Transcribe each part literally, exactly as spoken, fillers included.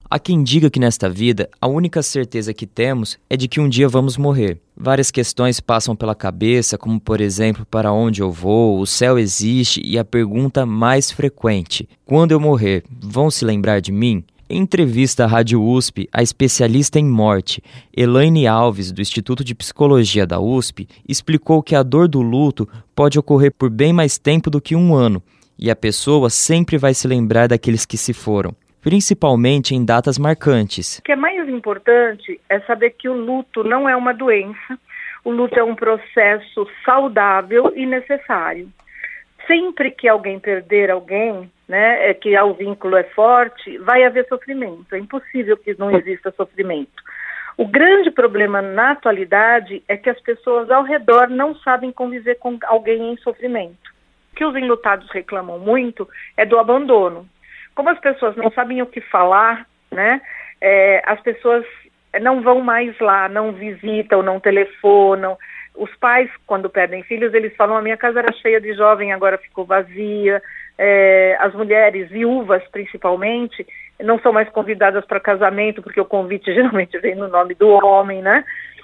Há quem diga que nesta vida, a única certeza que temos é de que um dia vamos morrer. Várias questões passam pela cabeça, como por exemplo, para onde eu vou, o céu existe e a pergunta mais frequente, quando eu morrer, vão se lembrar de mim? Em entrevista à Rádio U S P, a especialista em morte, Elaine Alves, do Instituto de Psicologia da U S P, explicou que a dor do luto pode ocorrer por bem mais tempo do que um ano, e a pessoa sempre vai se lembrar daqueles que se foram, principalmente em datas marcantes. O que é mais importante é saber que o luto não é uma doença, o luto é um processo saudável e necessário. Sempre que alguém perder alguém, né, é que o vínculo é forte, vai haver sofrimento. É impossível que não exista sofrimento. O grande problema na atualidade é que as pessoas ao redor não sabem conviver com alguém em sofrimento. O que os enlutados reclamam muito é do abandono. Como as pessoas não sabem o que falar, né, é, as pessoas não vão mais lá, não visitam, não telefonam. Os pais, quando perdem filhos, eles falam, a minha casa era cheia de jovem, agora ficou vazia. É, as mulheres, viúvas principalmente, não são mais convidadas para casamento, porque o convite geralmente vem no nome do homem, né?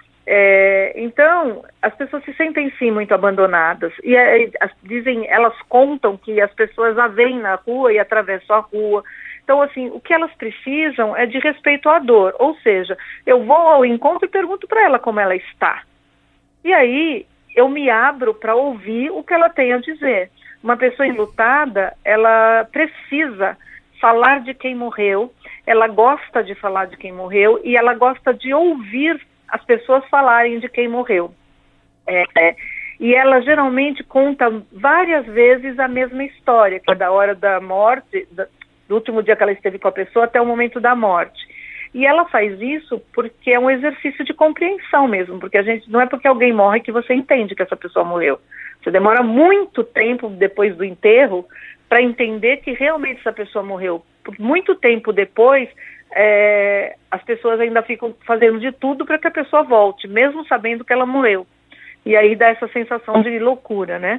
É, então, as pessoas se sentem sim muito abandonadas. E é, as, dizem, elas contam que as pessoas a veem na rua e atravessam a rua. Então, assim, o que elas precisam é de respeito à dor. Ou seja, eu vou ao encontro e pergunto para ela como ela está. E aí, eu me abro para ouvir o que ela tem a dizer. Uma pessoa enlutada, ela precisa falar de quem morreu, ela gosta de falar de quem morreu e ela gosta de ouvir as pessoas falarem de quem morreu. É, é, e ela geralmente conta várias vezes a mesma história, que é da hora da morte, da, do último dia que ela esteve com a pessoa até o momento da morte. E ela faz isso porque é um exercício de compreensão mesmo, porque a gente não é porque alguém morre que você entende que essa pessoa morreu. Você demora muito tempo depois do enterro para entender que realmente essa pessoa morreu. Por muito tempo depois, é, as pessoas ainda ficam fazendo de tudo para que a pessoa volte, mesmo sabendo que ela morreu. E aí dá essa sensação de loucura, né?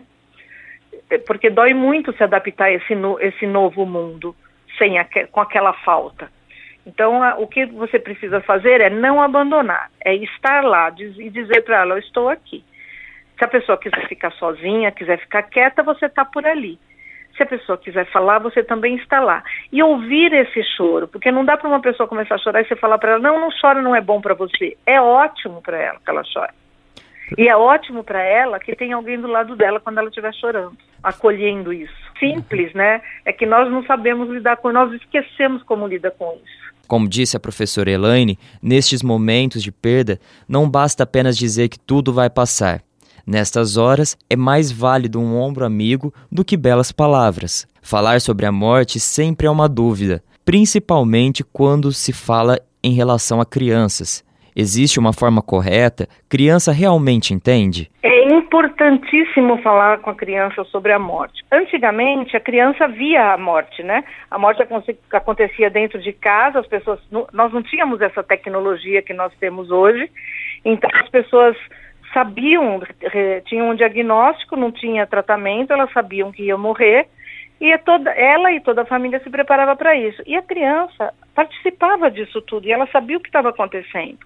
Porque dói muito se adaptar a esse, no, esse novo mundo sem a, com aquela falta. Então, a, o que você precisa fazer é não abandonar, é estar lá diz, e dizer para ela, eu estou aqui. Se a pessoa quiser ficar sozinha, quiser ficar quieta, você está por ali. Se a pessoa quiser falar, você também está lá. E ouvir esse choro, porque não dá para uma pessoa começar a chorar e você falar para ela, não, não chora, não é bom para você. É ótimo para ela que ela chore. E é ótimo para ela que tem alguém do lado dela quando ela estiver chorando, acolhendo isso. Simples, né? É que nós não sabemos lidar com, nós esquecemos como lidar com isso. Como disse a professora Elaine, nestes momentos de perda, não basta apenas dizer que tudo vai passar. Nestas horas, é mais válido um ombro amigo do que belas palavras. Falar sobre a morte sempre é uma dúvida, principalmente quando se fala em relação a crianças. Existe uma forma correta? Criança realmente entende? É importantíssimo falar com a criança sobre a morte. Antigamente, a criança via a morte, né? A morte acontecia dentro de casa, as pessoas, nós não tínhamos essa tecnologia que nós temos hoje, então as pessoas sabiam, tinham um diagnóstico, não tinha tratamento, elas sabiam que ia morrer, e toda, ela e toda a família se preparava para isso. E a criança participava disso tudo, e ela sabia o que estava acontecendo.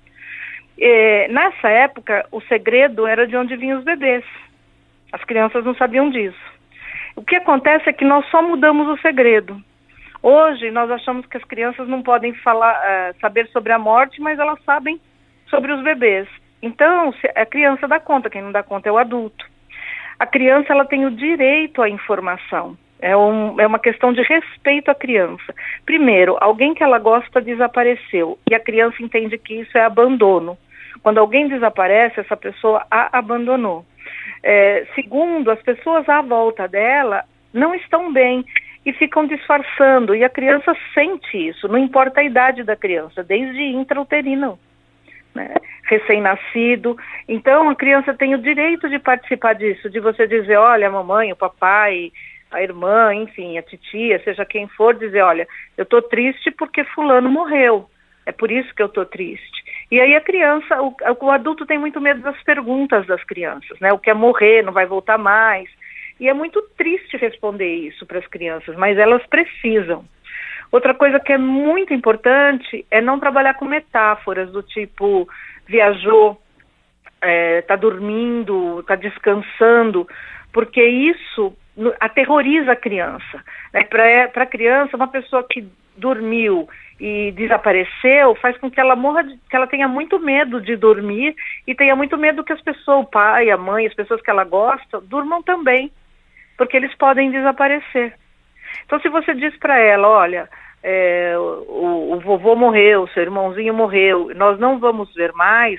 E, nessa época, o segredo era de onde vinham os bebês. As crianças não sabiam disso. O que acontece é que nós só mudamos o segredo. Hoje, nós achamos que as crianças não podem falar, uh, saber sobre a morte, mas elas sabem sobre os bebês. Então, a criança dá conta, quem não dá conta é o adulto. A criança, ela tem o direito à informação. É, um, é uma questão de respeito à criança. Primeiro, alguém que ela gosta desapareceu e a criança entende que isso é abandono. Quando alguém desaparece, essa pessoa a abandonou. É, segundo, as pessoas à volta dela não estão bem e ficam disfarçando. E a criança sente isso, não importa a idade da criança, desde intrauterino, né? Recém-nascido. Então, a criança tem o direito de participar disso, de você dizer, olha, a mamãe, o papai, a irmã, enfim, a titia, seja quem for, dizer, olha, eu estou triste porque fulano morreu, é por isso que eu estou triste. E aí a criança, o, o adulto tem muito medo das perguntas das crianças, né? O que é morrer, não vai voltar mais. E é muito triste responder isso para as crianças, mas elas precisam. Outra coisa que é muito importante é não trabalhar com metáforas do tipo viajou, está é, dormindo, está descansando, porque isso aterroriza a criança. Né? Para a criança, uma pessoa que dormiu e desapareceu faz com que ela morra, de, que ela tenha muito medo de dormir e tenha muito medo que as pessoas, o pai, a mãe, as pessoas que ela gosta, durmam também, porque eles podem desaparecer. Então, se você diz para ela, olha, é, o, o vovô morreu, seu irmãozinho morreu, nós não vamos ver mais,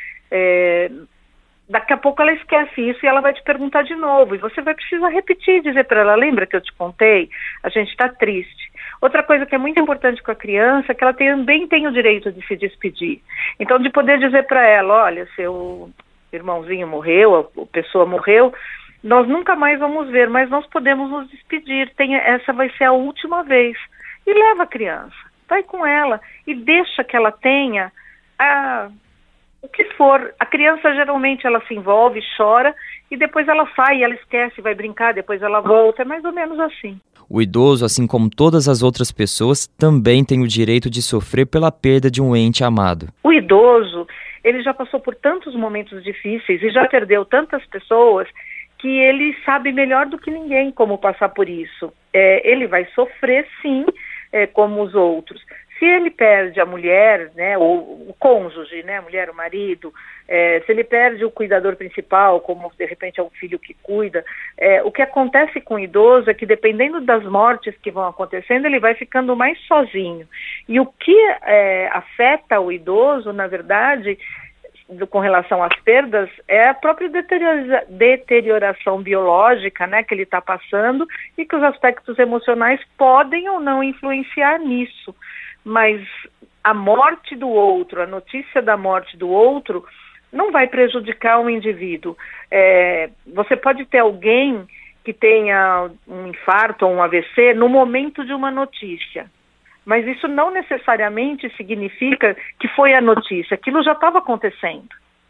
é, daqui a pouco ela esquece isso e ela vai te perguntar de novo, e você vai precisar repetir, dizer para ela, lembra que eu te contei? A gente está triste. Outra coisa que é muito importante com a criança é que ela também tem o direito de se despedir. Então, de poder dizer para ela, olha, seu irmãozinho morreu, a pessoa morreu, nós nunca mais vamos ver, mas nós podemos nos despedir, tem, essa vai ser a última vez. E leva a criança, vai com ela e deixa que ela tenha a, o que for. A criança geralmente ela se envolve, chora e depois ela sai, ela esquece, vai brincar, depois ela volta, é mais ou menos assim. O idoso, assim como todas as outras pessoas, também tem o direito de sofrer pela perda de um ente amado. O idoso, ele já passou por tantos momentos difíceis e já perdeu tantas pessoas que ele sabe melhor do que ninguém como passar por isso. É, ele vai sofrer, sim, é, como os outros. Se ele perde a mulher, né, ou o cônjuge, né, a mulher, o marido, é, se ele perde o cuidador principal, como de repente é o filho que cuida, é, o que acontece com o idoso é que dependendo das mortes que vão acontecendo, ele vai ficando mais sozinho. E o que é, afeta o idoso, na verdade, com relação às perdas, é a própria deteriora- deterioração biológica, né, que ele está passando e que os aspectos emocionais podem ou não influenciar nisso. Mas a morte do outro, a notícia da morte do outro, não vai prejudicar um indivíduo. É, você pode ter alguém que tenha um infarto ou um A V C no momento de uma notícia. Mas isso não necessariamente significa que foi a notícia, aquilo já estava acontecendo.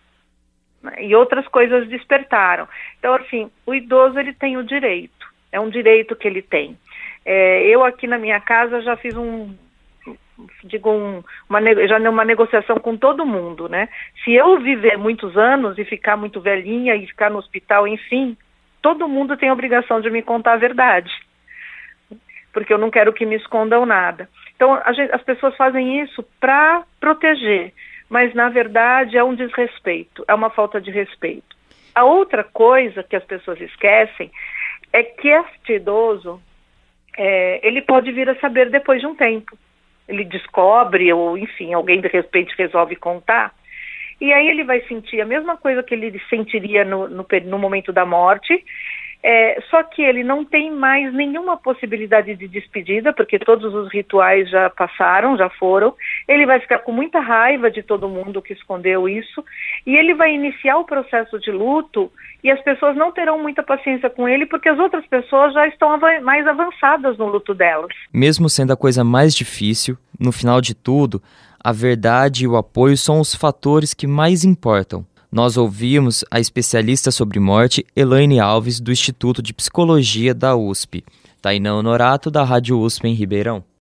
E outras coisas despertaram. Então, assim, o idoso ele tem o direito, é um direito que ele tem. É, eu aqui na minha casa já fiz um, digo, um, uma, já uma negociação com todo mundo, né? Se eu viver muitos anos e ficar muito velhinha e ficar no hospital, enfim, todo mundo tem a obrigação de me contar a verdade. Porque eu não quero que me escondam nada. Então, a gente, as pessoas fazem isso para proteger, mas, na verdade, é um desrespeito, é uma falta de respeito. A outra coisa que as pessoas esquecem é que este idoso, é, ele pode vir a saber depois de um tempo. Ele descobre, ou, enfim, alguém de repente resolve contar, e aí ele vai sentir a mesma coisa que ele sentiria no, no, no momento da morte. É, só que ele não tem mais nenhuma possibilidade de despedida, porque todos os rituais já passaram, já foram. Ele vai ficar com muita raiva de todo mundo que escondeu isso, e ele vai iniciar o processo de luto, e as pessoas não terão muita paciência com ele, porque as outras pessoas já estão av- mais avançadas no luto delas. Mesmo sendo a coisa mais difícil, no final de tudo, a verdade e o apoio são os fatores que mais importam. Nós ouvimos a especialista sobre morte, Elaine Alves, do Instituto de Psicologia da U S P. Tainã Honorato, da Rádio U S P em Ribeirão.